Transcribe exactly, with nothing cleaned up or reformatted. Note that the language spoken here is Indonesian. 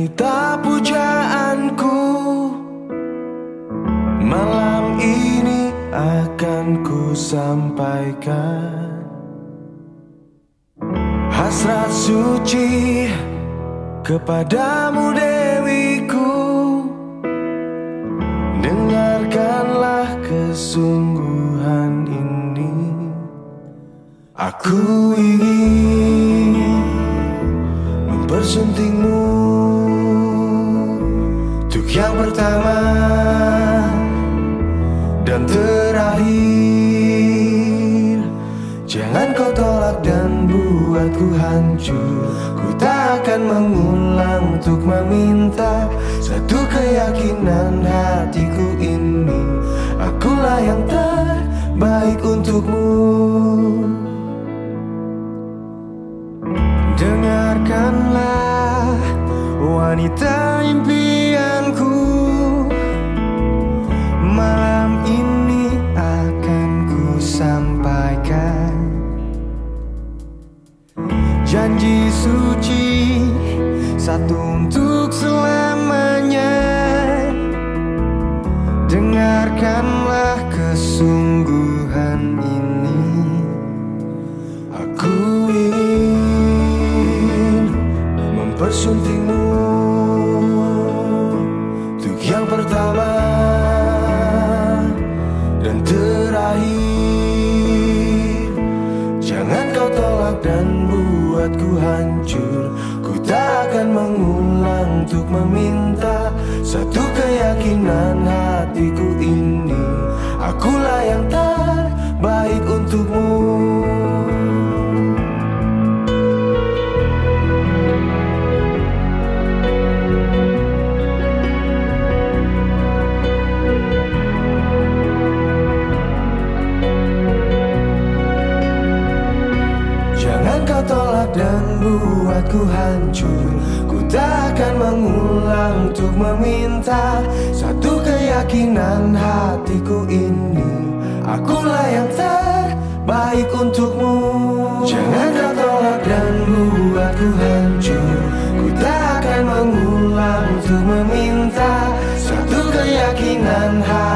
wanita pujaanku. Malam ini akan ku sampaikan hasrat suci kepadamu Dewiku. Dengarkanlah kesungguhan ini. Aku ingin mempersuntingmu untuk yang pertama dan terakhir. Jangan kau tolak dan buatku hancur. Ku tak akan mengulang untuk meminta satu keyakinan hatiku ini. Akulah yang terbaik untukmu. Dengarkanlah wanita impianku. Malam ini akan ku sampaikan janji suci satu untuk selamanya. Dengarkanlah kesungguhan ini. Aku ingin mempersuntingmu untuk yang pertama dan terakhir. Jangan kau tolak dan buatku hancur. Ku tak akan mengulang untuk meminta satu keyakinan hatiku ini. Akulah yang terbaik untukmu. Tolak dan buatku hancur. Ku tak akan mengulang untuk meminta satu keyakinan hatiku ini. Akulah yang terbaik untukmu. Jangan kau tolak dan buatku hancur. Ku tak akan mengulang untuk meminta satu keyakinan hatiku